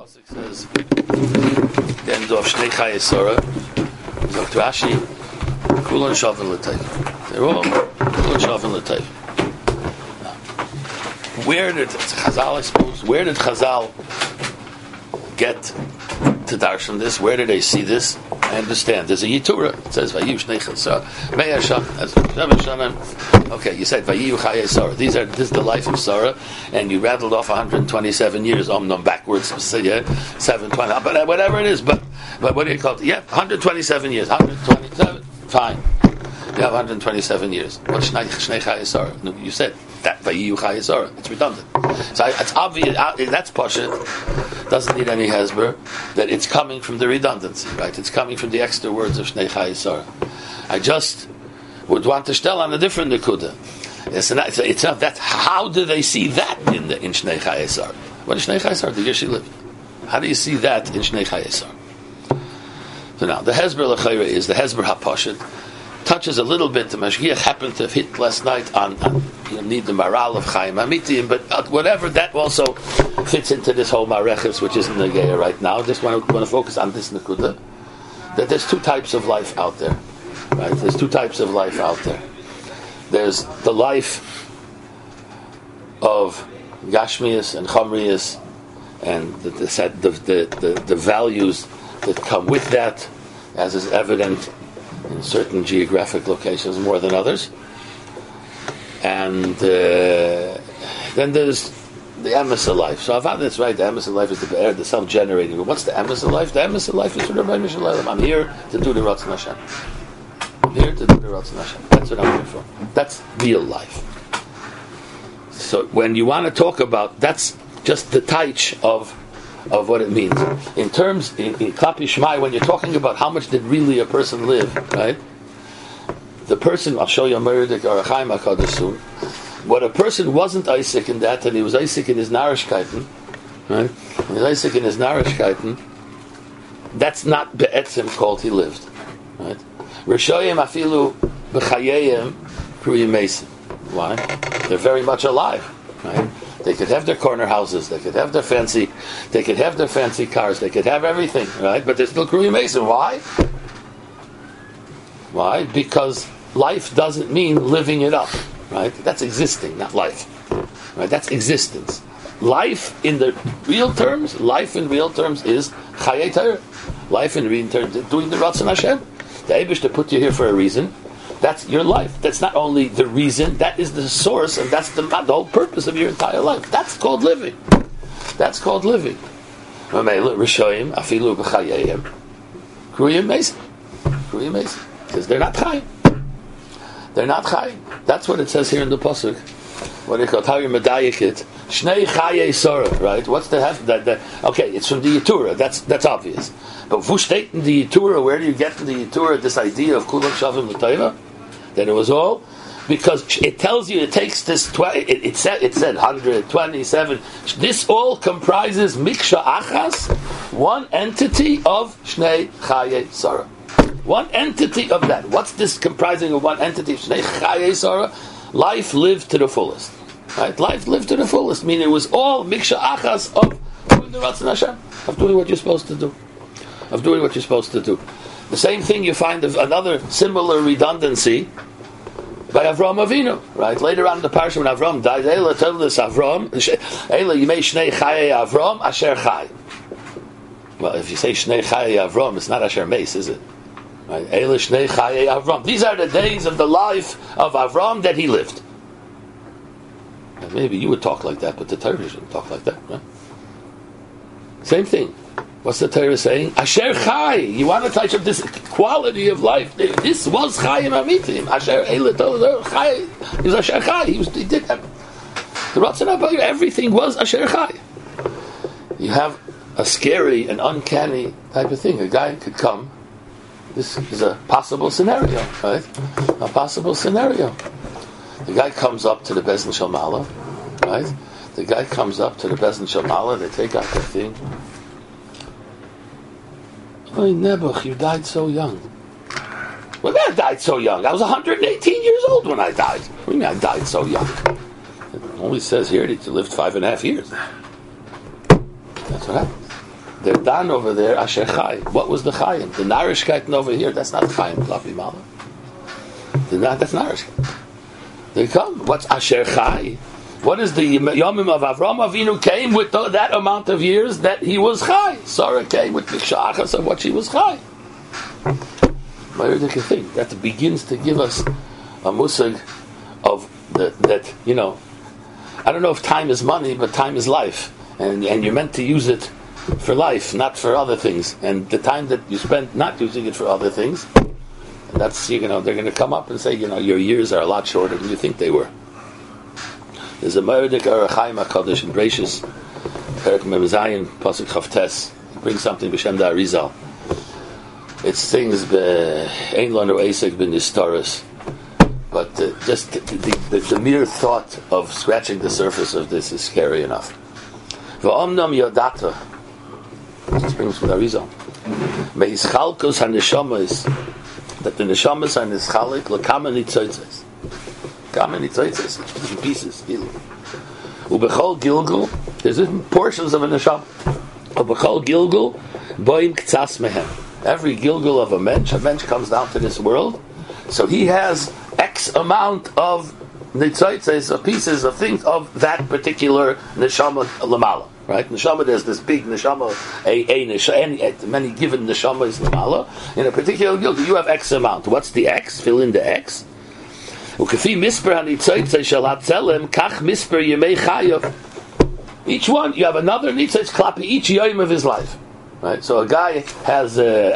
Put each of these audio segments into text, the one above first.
pasuk says, the end of Shnei Chayei Sarah, Zok Rashi, Kulon Shavin L'Tayv. They're all Kulon Shavin L'Tayv. Where did Chazal, I suppose, where did Chazal get to darshan this? Where did they see this? I understand. There's a Yiturah. It says Vayiv Shnei Chayei Sarah. Okay, you said Vayiv Chayei Sarah. This is the life of Sarah, and you rattled off 127 years, backwards, 720, but whatever it is. But what do you call it? Yeah, 127 years. 127. Fine. You have 127 years. What's Shnei Chayei Sarah? No, you said that Vayiv Chayei Sarah. It's redundant. So it's obvious. That's Pashut. Doesn't need any hesber, that it's coming from the redundancy, right? It's coming from the extra words of Shnei Chayei Sarah. I just would want to tell on a different nekuda. It's not that. How do they see that in Shnei Chayei Sarah? What is Shnei Chayei Sarah? The year she lived. How do you see that in Shnei Chayei Sarah? So now the hesber l'chayra is the hesber hapashit. Touches a little bit. The Mashgiach happened to have hit last night on you need the moral of Chaim Amitim, but whatever, that also fits into this whole Marechus, which isn't the Geya right now. Just want to focus on this Nekuda, that there's two types of life out there, right? There's two types of life out there. There's the life of Gashmias and Chomrias, and the values that come with that, as is evident in certain geographic locations more than others. And then there's the emes of life. So Avad, that's right, the emes of life is the self-generating. But what's the emes of life? The emes of life is Rabbi Mishalayim. I'm here to do the Ratzon Hashem. I'm here to do the Ratzon Hashem. That's what I'm here for. That's real life. So when you want to talk about, that's just the taich of what it means. In terms, in Klapi Shmai, when you're talking about how much did really a person live, right? The person, I'll show you a Meridik or a Chaim HaKadosh soon. What a person wasn't Isaac in that, and he was Isaac in his Narishkeiten, right? When he's Isaac in his Narishkeiten, that's not Be'etzim called he lived, right? Rishoyim afilu b'chayeyim kruyim mesim. Why? They're very much alive, right? They could have their corner houses, they could have their fancy cars, they could have everything, right? But they're still Kriyim Mason. Why? Why? Because life doesn't mean living it up, right? That's existing, not life, right? That's existence. Life in real terms is Chayei Torah. Life in real terms, doing the Ratzon Hashem. The Eibush to put you here for a reason. That's your life. That's not only the reason, that is the source, and that's the whole purpose of your entire life. That's called living. That's called living. Rishoyim, afilu b'chayeyim, kruyim mesim. Kruyim mesim. Because they're not chayim. They're not chayim. That's what it says here in the pasuk. What do you call it? How you medayik it? Shnei Chayei Sarah, right? What's the okay, it's from the Yiturah. That's obvious. But who state in the Yiturah? Where do you get in the Yiturah this idea of Kulam Shavim L'Tayva? That it was all because it tells you, it takes this. It said 127. This all comprises Miksha Achas, one entity of Shnei Chayei Sarah. One entity of that. What's this comprising of one entity of Shnei Chayei Sarah? Life lived to the fullest. Right? Life lived to the fullest, meaning it was all Miksha Achas of doing the Ratzon Hashem, of doing what you're supposed to do. Of doing what you're supposed to do. The same thing you find of another similar redundancy by Avram Avinu, right? Later on in the parsha when Avram died, Eila told us Avram, Eila Yimei Shnei Chayei Avram Asher Chai. Well, if you say Shnei Chayei Avram, it's not Asher Meis, is it? Right? Eila Shnei Chayei Avram. These are the days of the life of Avram that he lived. And maybe you would talk like that, but the Torah shouldn't talk like that, right? Same thing. What's the Torah saying? Asher Chai. You want to touch up this quality of life. This was Chaim Amitim. Asher Chai. He was Asher Chai. He did that. The Ratzon Hashem, everything was Asher Chai. You have a scary and uncanny type of thing. A guy could come. This is a possible scenario, right? A possible scenario. The guy comes up to the Bezdin Shalmala, right? The guy comes up to the Bezdin Shalmala. They take out the thing. Oh, Nebuch, you died so young. Well, I died so young. I was 118 years old when I died. What do you mean I died so young? It only says here that you lived 5.5 years. That's what happened. They're done over there, Asher Chai. What was the Chayim? The Narishkeit over here, that's not Chayim Klapi Mala. That's Narishkeit. They come. What's Asher Chai? What is the Yomim of Avram Avinu came with that amount of years that he was Chai. Sarah came with Mikshachas of what she was Chai. Maybe thing that begins to give us a musag of that I don't know if time is money, but time is life, and you're meant to use it for life, not for other things. And the time that you spend not using it for other things, that's they're going to come up and say your years are a lot shorter than you think they were. There's a Meredik Arachaim HaKadosh in Breishis Perek Mem Zayin Pasuk Chavtes. He brings something b'Shem Da Arizal. It's things Ein Lanu Eisek B'Nistaris. But just the mere thought of scratching the surface of this is scary enough. V'omnam Yodata. This brings from Arizal. Mehischalkos HaNeshamas, that the Neshamas are Nischalik L'Kama Nitzotzes. Kama Nitzotzes, different pieces. Ubechol Gilgul, there's portions of a Neshama. Ubechol Gilgul, Boim K'tzas Mehem. Every Gilgul of a mensch comes down to this world, so he has X amount of Nitzotzes, of pieces of things of that particular Neshama Lamala. Right? Neshama, there's this big Neshama, many given Neshama is Lamala. In a particular Gilgul, you have X amount. What's the X? Fill in the X. Each one, you have another nitzotz klapi each yom of his life, right? So a guy has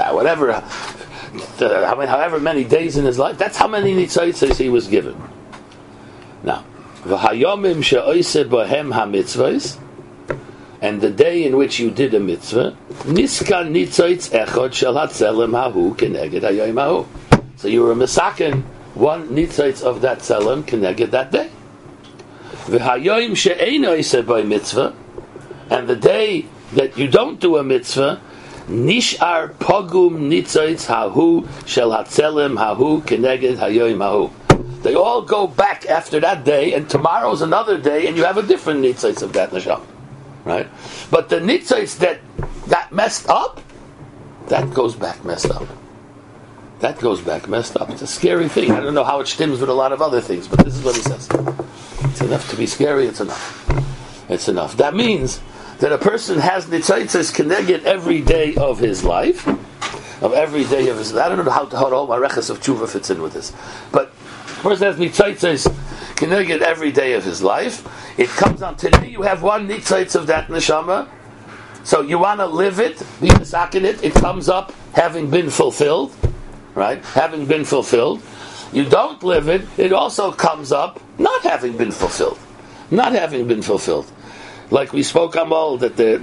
however many days in his life. That's how many nitzotzes he was given. Now, v'hayomim she'oiseh bohem hamitzvos, and the day in which you did a mitzvah, niskan nitzotz echod shel hatzelem hahu keneged hayom hahu. So you were a misaken one nitzotz of that tzelem keneged that day. V'hayoyim she'eino yiseh by mitzvah, and the day that you don't do a mitzvah, nishar pogum nitzotz hahu shel hatzelem hahu keneged hayoyim hahu. They all go back after that day, and tomorrow's another day, and you have a different nitzotz of that neshama, right? But the nitzotz that got messed up, that goes back messed up. That goes back messed up. It's a scary thing. I don't know how it stems with a lot of other things, but this is what he says. It's enough to be scary. It's enough. It's enough. That means that a person has nitzotzes keneged every day of his life, of every day of his. I don't know how all my reches of tshuva fits in with this, but a person has nitzotzes keneged every day of his life. It comes on today. You have one nitzotz of that neshama, so you want to live it, be misaken it. It comes up having been fulfilled. Right? Having been fulfilled. You don't live it, it also comes up not having been fulfilled. Not having been fulfilled. Like we spoke Amal that the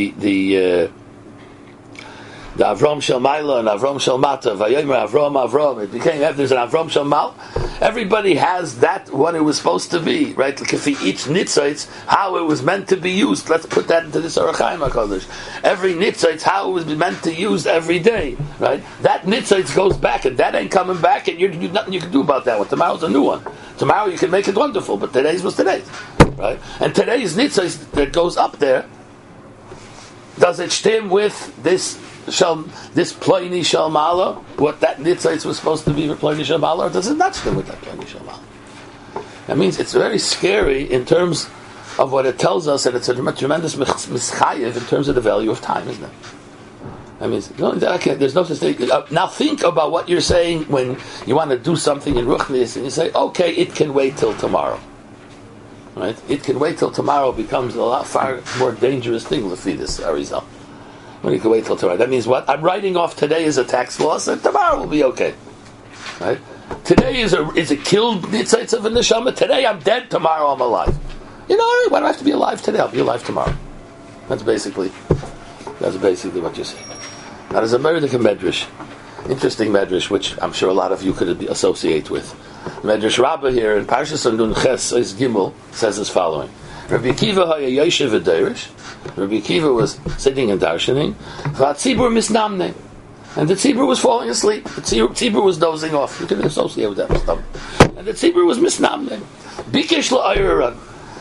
Avram Shel Maila and Avram Shel Mata, Vayomer Avram, it became, there's an Avram Shel Mal. Everybody has that, what it was supposed to be, right? Like if each nitzotz, how it was meant to be used. Let's put that into this Arachaim HaKadosh. Every nitzotz, how it was meant to use every day, right? That nitzotz goes back, and that ain't coming back, and there's nothing you can do about that one. Tomorrow's a new one. Tomorrow you can make it wonderful, but today's was today's, right? And today's nitzotz that goes up there, does it stem with this Ploini Shalmala, what that nitzotz was supposed to be for Ploini Shalmala, or does it not stem with that Ploini Shalmala? That means it's very scary in terms of what it tells us, and it's a tremendous mischayev in terms of the value of time, isn't it? I mean, there's no such thing. Now think about what you're saying when you want to do something in Ruchnis, and you say, okay, it can wait till tomorrow. Right? It can wait till tomorrow becomes a far more dangerous thing, Lefidus Arizal. When you can wait till tomorrow. That means what? I'm writing off today as a tax loss, and tomorrow will be okay. Right? Today is a killed nitzotz of a neshama. Today I'm dead, tomorrow I'm alive. You know, why do I have to be alive today? I'll be alive tomorrow. That's basically what you're saying. Now there's a Meredith Medrash, interesting Medrash, which I'm sure a lot of you could associate with. Medrash Rabbah here in Parshas Nun Ches Ois Gimel says as following: Rabbi Akiva haya yoshev v'derish. Rabbi Akiva was sitting and darshaning. V'atzibur misnamne, and the tzibur was falling asleep. The tzibur was dozing off. You can associate with that stuff. And the tzibur was misnamne. Bikesh la'ayran.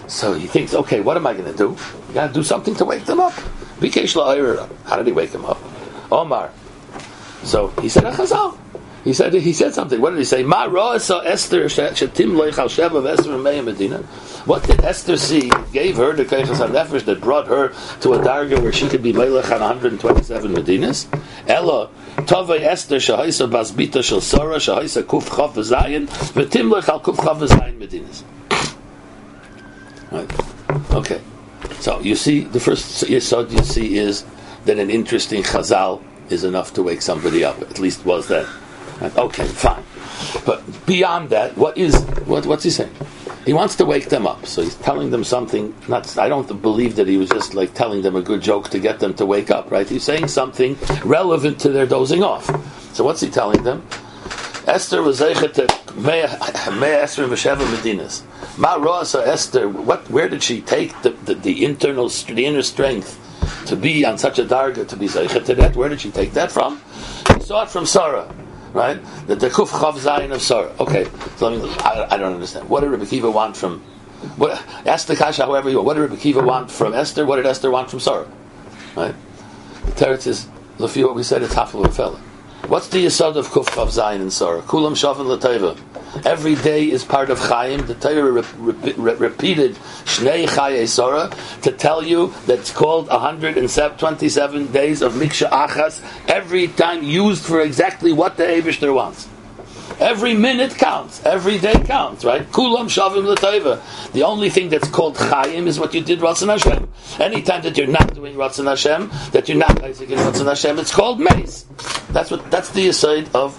So he thinks, okay, what am I going to do? You got to do something to wake them up. How did he wake them up? Omar. So he said a chazal. He said something. What did he say? Ma ra'asa Esther shetim loich al sheva v'esrim me'im Medina. What did Esther see? Gave her the keiches hanefesh that brought her to a darga where she could be melech on 127 Medinas. Ella tovei Esther shahaisa basbita shel Sora shahaisa kuf chav v'zayin v'tim loich al kuf chav v'zayin Medinas. Right. Okay. So you see, the first yesod you see is that an interesting chazal is enough to wake somebody up. At least was that. Okay, fine. But beyond that, what's he saying? He wants to wake them up, so he's telling them something. I don't believe that he was just like telling them a good joke to get them to wake up, right? He's saying something relevant to their dozing off. So what's he telling them? Esther was zeichet to Mea Esther v'sheva Medinas. Ma ro'asa Esther. Where did she take the inner strength to be on such a darga, to be zeichet to that? Where did she take that from? She saw it from Sarah. Right? The Kuf Chav Zayin of Sarah. Okay, so I don't understand. What did Rebbe Kiva want from... ask the Kasha however you want. What did Rebbe Kiva want from Esther? What did Esther want from Sarah? Right? The Teretz is, look, what we said, it's Hafel Fella. What's the Yesod of Kuf Chav Zayin and Sarah? Kulam Shavin L'Teiva. Every day is part of Chaim. The Torah repeated Shnei Chayei Sarah to tell you that it's called 127 days of Miksha Achas, every time used for exactly what the Eibishter wants. Every minute counts. Every day counts, right? Kulam Shavim L'Teiva. The only thing that's called Chaim is what you did Ratzon Hashem. Anytime that you're not doing Ratzon Hashem, that you're not Isaac in Ratzon Hashem, it's called Meis. That's the aside of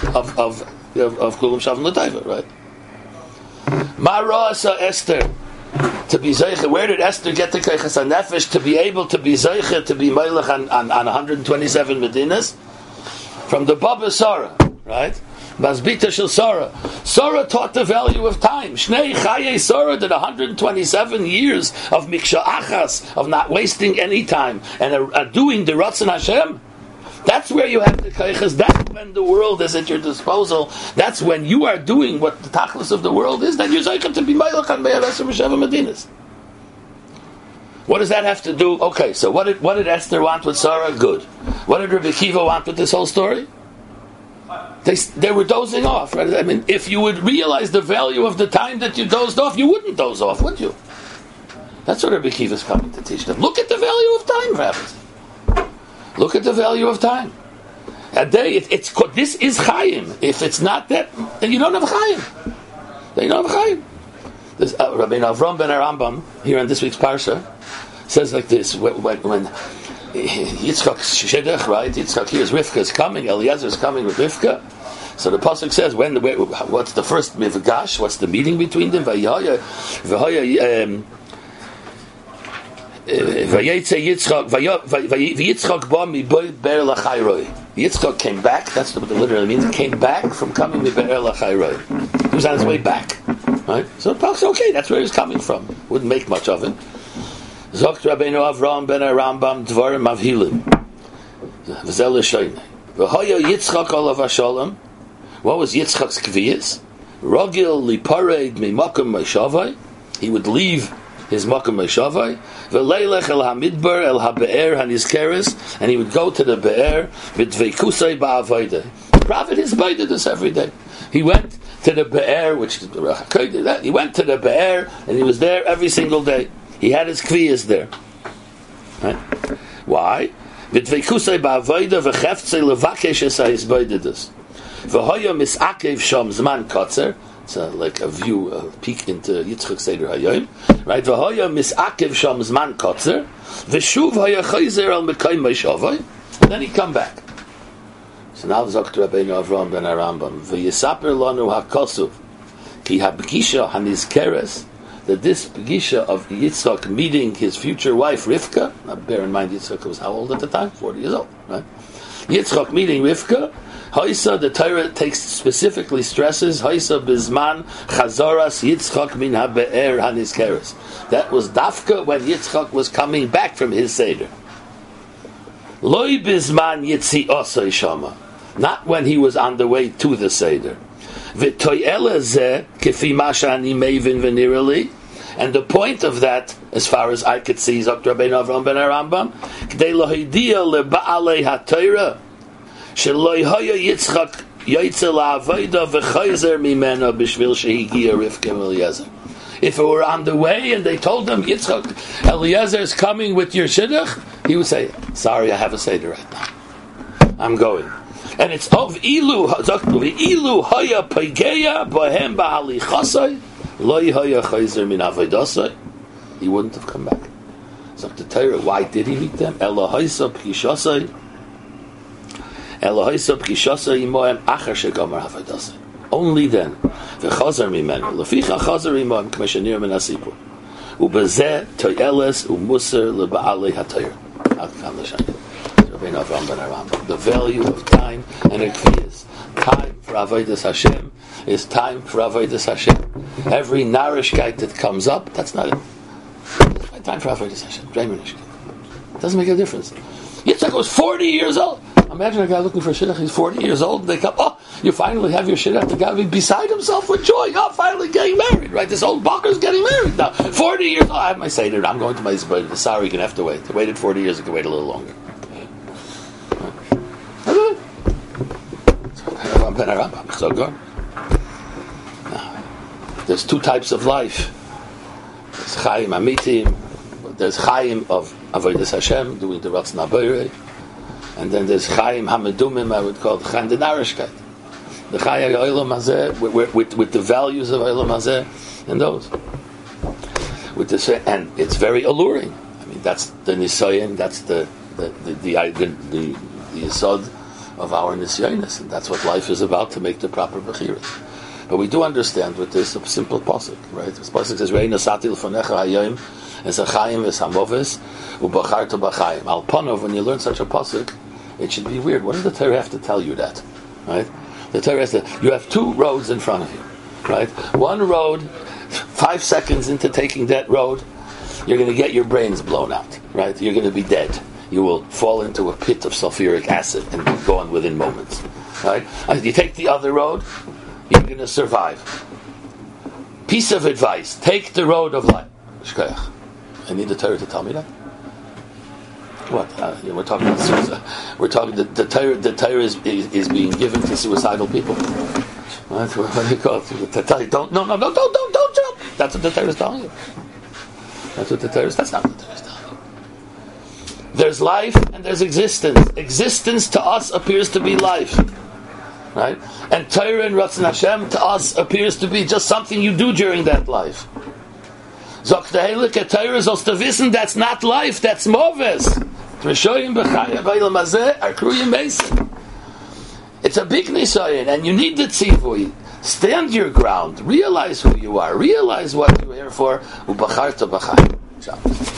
Kulam Shavim L'Teiva, right? Ma Ra'asa Esther. To be Zeicha, where did Esther get the Keiches HaNefesh to be able to be Zeicha, to be Melech on 127 Medinas? From the Baba Sarah, right? Basbita Shel Sarah. Sarah taught the value of time. Shnei Chayei Sarah did 127 years of Miksha Achas, of not wasting any time, and doing the Ratzon Hashem. That's where you have the Keiches. That's when the world is at your disposal. That's when you are doing what the Tachlis of the world is. Then you're Zeichen to be Melech on 127 Medinas. What does that have to do? Okay, so what did Esther want with Sarah? Good. What did Rebbe Kiva want with this whole story? They were dozing off, right? I mean, if you would realize the value of the time that you dozed off, you wouldn't doze off, would you? That's what Rebbe Kiva is coming to teach them. Look at the value of time, Rabbis. Look at the value of time. A day, this is Chaim. If it's not that, then you don't have Chaim. Then you don't have Chaim. Rabbeinu Avram ben Arambam, here in this week's Parsha, says like this, when Yitzchak Shidduch, right? Yitzchak hears Rivka is coming, Eliezer is coming with Rivka. So the pasuk says, what's the first mifgash? What's the meeting between them? Yitzchak came back. That's what it literally means. He came back from coming to Be'er Lachayroi. He was on his way back, right? So the pasuk, okay, that's where he was coming from. Wouldn't make much of it. Zokt Rabbeinu Avram ben Arambam Dvarim Avhilim. V'zel l'shoynei. V'hoya Yitzchak olav hasholem. What was Yitzchak's kviyas? Rogil lipared mimakom meishavai. He would leave his makom meishavai. V'leilech el hamidbar el habe'er hanizkeres. And he would go to the be'er v'dveikusei ba'avodah. The Prophet is baited this every day. He went to the be'er, he went to the be'er, and he was there every single day. He had his kviyas there. Right? Why? V'dveikusei ba'avodah v'cheftzei levakesh esay hisbaidedus. V'hoya misakev sham zman kotzer. It's like a view, a peek into Yitzchak Seder Hayom. Right? V'hoya misakev sham zman kotzer. V'shuv hoya chayzer al mekayim meishavai. Then he come back. So now Zokt Rabbeinu Avram ben Arambam. V'yisaper lanu hakosuv. Ki habgisha hanizkeres. That this Pgisha of Yitzchak meeting his future wife Rivka, now bear in mind Yitzchak was how old at the time? 40 years old, right? Yitzchak meeting Rivka, Haisa, the Torah specifically stresses, Haisa bizman chazaras Yitzchak min habe'er hanizkeres. That was Dafka when Yitzchak was coming back from his Seder. Loi bizman yitzi osay shama. Not when he was on the way to the Seder. And And the point of that, as far as I could see, Zok Rabbeinu Avram ben Arambam, K'dei lohidia leba'alei ha'Torah, shelo yhoya Yitzchak yoytze la'avoda v'chayzer mimena b'shvil shehigia Rivka Eliezer. If it were on the way and they told him, Yitzchak, Eliezer is coming with your shidduch, he would say, sorry, I have a seder right now. I'm going. And it's of ilu haya peigeya bohem ba'alichasai loy haya chayzer min avoidasai. He wouldn't have come back. So the Torah, why did he meet them? Elohaisa p'kishasai imoem achar shegamar avoidasai. Only then. V'chazar mimenu. Leficha chazar imoem k'meshanir min hasipur. Ubezeh toyeles umusar leba'alei ha'Torah. The value of time and ekviyas. Time for avodas Hashem is time for avodas Hashem. Every narishkeit that comes up, that's not it. It's time for avodas Hashem. It doesn't make a difference. Yitzchak was 40 years old. Imagine a guy looking for shidduch. He's 40 years old. They come, you finally have your shidduch. The guy will be beside himself with joy. Finally getting married, right? This old Bacher's getting married now. 40 years old. I have my seder. I'm going to my zibah. Sorry, you're going to have to wait. I waited 40 years. You can wait a little longer. So good. There's two types of life. There's Chaim Amitim. There's Chaim of Avodas Hashem, doing the Ratzon HaBorei. And then there's Chaim Hamedumim, I would call the Chaim Denarishkeit. The Chaim Olam Hazeh, with the values of Olam Hazeh, and those. And it's very alluring. I mean, that's the Nisayan, that's the Yesod of our Nisyanis, and that's what life is about, to make the proper Bechiras. But we do understand with this a simple pasuk, right? This pasuk says, "Reina satil fanecha hayom es hachayim es hamoves ubacharta b'chayim." Al panov, when you learn such a pasuk, it should be weird. What does the Torah have to tell you that? Right? The Torah has to. You have two roads in front of you, right? One road, 5 seconds into taking that road, you're going to get your brains blown out, right? You're going to be dead. You will fall into a pit of sulfuric acid and be gone within moments, right? You take the other road, you're going to survive. Piece of advice: take the road of life. I need the Torah to tell me that. What? We're talking about suicide. We're talking the Torah is being given to suicidal people. What do you call it? Don't jump. That's what the Torah is telling you. That's not what the Torah is telling you. There's life and there's existence. Existence to us appears to be life, right? And Torah and Ratzon Hashem to us appears to be just something you do during that life. Zok the Heilige Torah is to wissen that's not life, that's moves. It's a big nisayon, and you need the tzivui. Stand your ground. Realize who you are. Realize what you're here for. Ubacharta b'chayim.